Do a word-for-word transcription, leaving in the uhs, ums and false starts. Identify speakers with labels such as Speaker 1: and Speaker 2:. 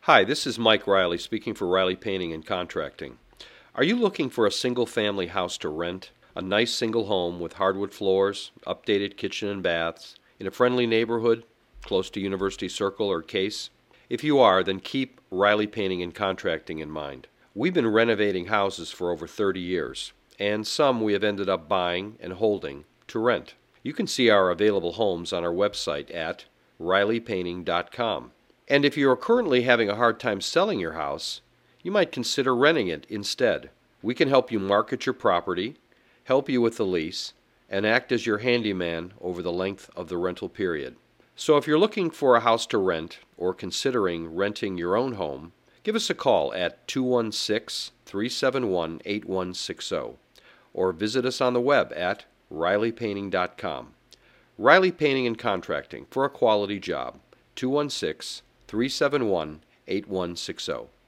Speaker 1: Hi, this is Mike Riley speaking for Riley Painting and Contracting. Are you looking for a single-family house to rent? A nice single home with hardwood floors, updated kitchen and baths, in a friendly neighborhood, close to University Circle or Case? If you are, then keep Riley Painting and Contracting in mind. We've been renovating houses for over thirty years, and some we have ended up buying and holding to rent. You can see our available homes on our website at riley painting dot com. And if you are currently having a hard time selling your house, you might consider renting it instead. We can help you market your property, help you with the lease, and act as your handyman over the length of the rental period. So if you're looking for a house to rent or considering renting your own home, give us a call at two one six, three seven one, eight one six zero or visit us on the web at riley painting dot com. Riley Painting and Contracting for a quality job. two one six, three seven one, eight one six zero.